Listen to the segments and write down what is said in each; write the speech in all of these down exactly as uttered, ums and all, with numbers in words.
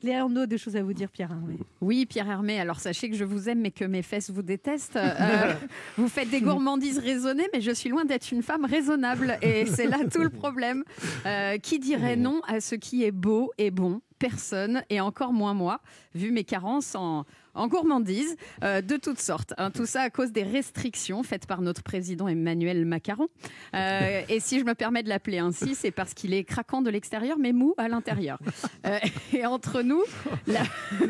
Léa Landau a des choses à vous dire, Pierre Hermé. Oui, Pierre Hermé, alors sachez que je vous aime, mais que mes fesses vous détestent. Euh, vous faites des gourmandises raisonnées, mais je suis loin d'être une femme raisonnable. Et c'est là tout le problème. Euh, qui dirait non à ce qui est beau et bon ? Personne, et encore moins moi, vu mes carences en, en gourmandise euh, de toutes sortes. Hein, tout ça à cause des restrictions faites par notre président Emmanuel Macron. Euh, et si je me permets de l'appeler ainsi, c'est parce qu'il est craquant de l'extérieur, mais mou à l'intérieur. Euh, et entre nous, la...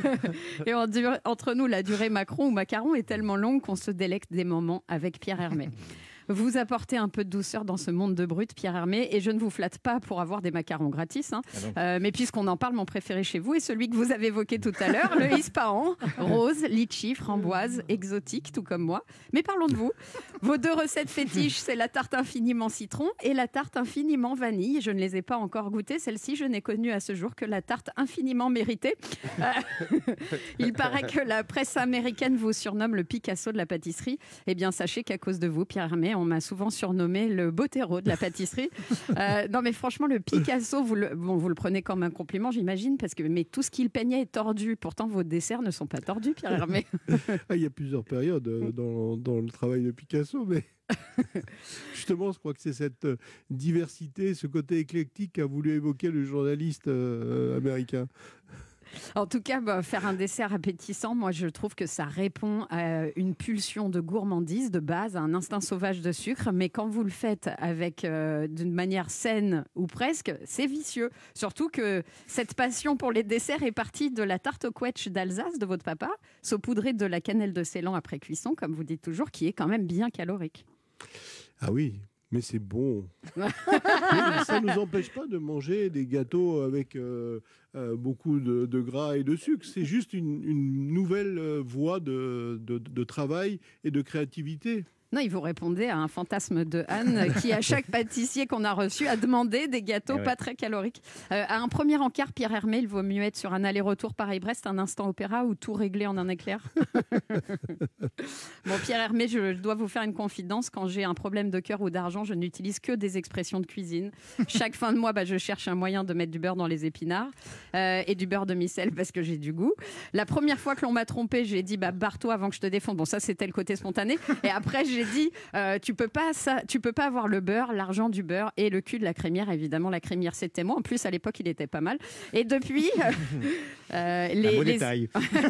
et en dur... entre nous, la durée Macron ou Macaron est tellement longue qu'on se délecte des moments avec Pierre Hermé. Vous apportez un peu de douceur dans ce monde de brut, Pierre Hermé, et je ne vous flatte pas pour avoir des macarons gratis, hein. Ah euh, mais puisqu'on en parle, mon préféré chez vous est celui que vous avez évoqué tout à l'heure, le Ispahan, rose, litchi, framboise, exotique, tout comme moi. Mais parlons de vous. Vos deux recettes fétiches, c'est la tarte infiniment citron et la tarte infiniment vanille. Je ne les ai pas encore goûtées. Celle-ci, je n'ai connue à ce jour que la tarte infiniment méritée. Euh, il paraît que la presse américaine vous surnomme le Picasso de la pâtisserie. Eh bien, sachez qu'à cause de vous, Pierre Hermé, on m'a souvent surnommé le Bottero de la pâtisserie. Euh, non, mais franchement, le Picasso, vous le, bon, vous le prenez comme un compliment, j'imagine, parce que mais tout ce qu'il peignait est tordu. Pourtant, vos desserts ne sont pas tordus, Pierre Hermé. Ah, il y a plusieurs périodes euh, dans, dans le travail de Picasso, mais justement, je crois que c'est cette euh, diversité, ce côté éclectique qu'a voulu évoquer le journaliste euh, américain. En tout cas, bah, faire un dessert appétissant, moi je trouve que ça répond à une pulsion de gourmandise de base, à un instinct sauvage de sucre, mais quand vous le faites avec euh, d'une manière saine ou presque, c'est vicieux. Surtout que cette passion pour les desserts est partie de la tarte au quetch d'Alsace de votre papa, saupoudrée de la cannelle de Ceylan après cuisson, comme vous dites toujours, qui est quand même bien calorique. Ah oui, mais c'est bon. Mais ça ne nous empêche pas de manger des gâteaux avec euh, euh, beaucoup de, de gras et de sucre. C'est juste une, une nouvelle euh, voie de, de, de travail et de créativité. Non, il vous répondait à un fantasme de Anne qui, à chaque pâtissier qu'on a reçu, a demandé des gâteaux ouais. pas très caloriques. Euh, à un premier encart, Pierre Hermé, il vaut mieux être sur un aller-retour Paris-Brest, un instant opéra ou tout régler en un éclair. Bon, Pierre Hermé, je dois vous faire une confidence. Quand j'ai un problème de cœur ou d'argent, je n'utilise que des expressions de cuisine. Chaque fin de mois, bah, je cherche un moyen de mettre du beurre dans les épinards euh, et du beurre de micelle parce que j'ai du goût. La première fois que l'on m'a trompé, j'ai dit bah, barre-toi avant que je te défonde. Bon, ça, c'était le côté spontané. Et après, j'ai J'ai dit, euh, tu peux pas ça, tu peux pas avoir le beurre, l'argent du beurre et le cul de la crémière. Évidemment, la crémière, c'était moi. En plus, à l'époque, il était pas mal. Et depuis, euh, les, les...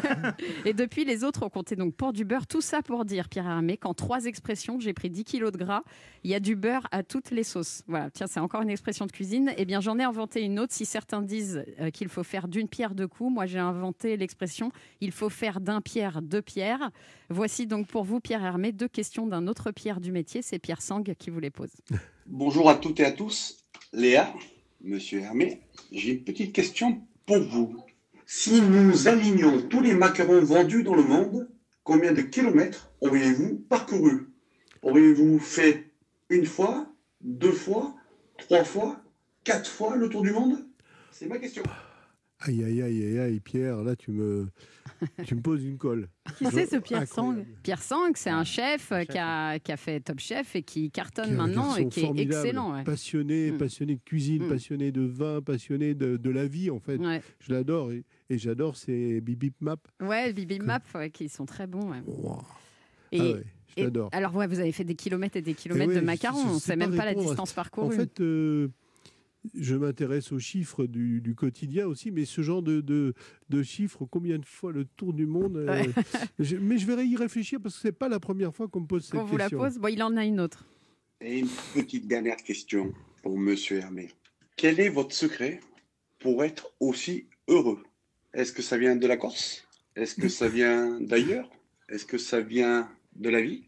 et depuis, les autres ont compté donc pour du beurre. Tout ça pour dire, Pierre Hermé, qu'en trois expressions, j'ai pris dix kilos de gras. Il y a du beurre à toutes les sauces. Voilà. Tiens, c'est encore une expression de cuisine. Eh bien, j'en ai inventé une autre. Si certains disent euh, qu'il faut faire d'une pierre deux coups, moi, j'ai inventé l'expression il faut faire d'un pierre deux pierres. Voici donc pour vous, Pierre Hermé, deux questions d'un autre Pierre du métier, c'est Pierre Sang qui vous les pose. Bonjour à toutes et à tous. Léa, Monsieur Hermé, j'ai une petite question pour vous. Si nous alignions tous les macarons vendus dans le monde, combien de kilomètres auriez-vous parcouru? Auriez-vous fait une fois, deux fois, trois fois, quatre fois le tour du monde? C'est ma question. Aïe, aïe, aïe, aïe, aïe, Pierre, là, tu me, tu me poses une colle. Qui c'est ce Pierre Sang? Pierre Sang, c'est un chef, chef qui, a, qui a fait Top Chef et qui cartonne qui maintenant et qui est excellent. Ouais. Passionné, mmh. passionné de cuisine, mmh. passionné de vin, passionné de, de la vie, en fait. Ouais. Je l'adore. Et, et j'adore ces Bibip Map. Ouais, Bibip Map, ouais, qui sont très bons. Ouais. Wow. Et, ah ouais, je l'adore. Alors, ouais, vous avez fait des kilomètres et des kilomètres et ouais, de macarons. On ne sait même pas la distance parcourue. En fait... Euh, je m'intéresse aux chiffres du, du quotidien aussi, mais ce genre de, de, de chiffres, combien de fois le tour du monde euh, je, Mais je vais y réfléchir parce que ce n'est pas la première fois qu'on me pose cette question. On vous la pose, bon, il en a une autre. Et une petite dernière question pour Monsieur Hermé. Quel est votre secret pour être aussi heureux? Est-ce que ça vient de la Corse? Est-ce que ça vient d'ailleurs? Est-ce que ça vient de la vie?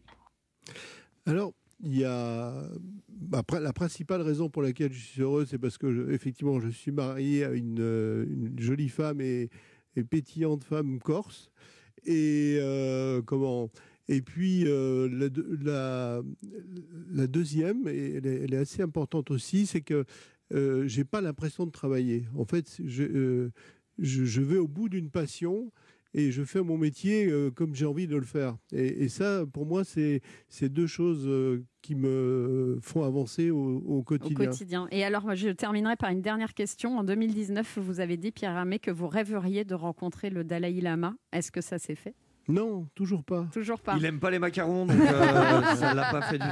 Alors, il y a... Après, la principale raison pour laquelle je suis heureux, c'est parce que, je, effectivement, je suis marié à une, une jolie femme et, et pétillante femme corse. Et euh, comment Et puis euh, la, la, la deuxième, et elle est, elle est assez importante aussi, c'est que euh, j'ai pas l'impression de travailler. En fait, je, euh, je, je vais au bout d'une passion. et je fais mon métier euh, comme j'ai envie de le faire. Et, et ça, pour moi, c'est c'est deux choses euh, qui me font avancer au, au quotidien. Au quotidien. Et alors, je terminerai par une dernière question. En deux mille dix-neuf, vous avez dit, Pierre Hermé, que vous rêveriez de rencontrer le Dalai Lama. Est-ce que ça s'est fait ? Non, toujours pas. Toujours pas. Il aime pas les macarons, donc euh, ça l'a pas fait du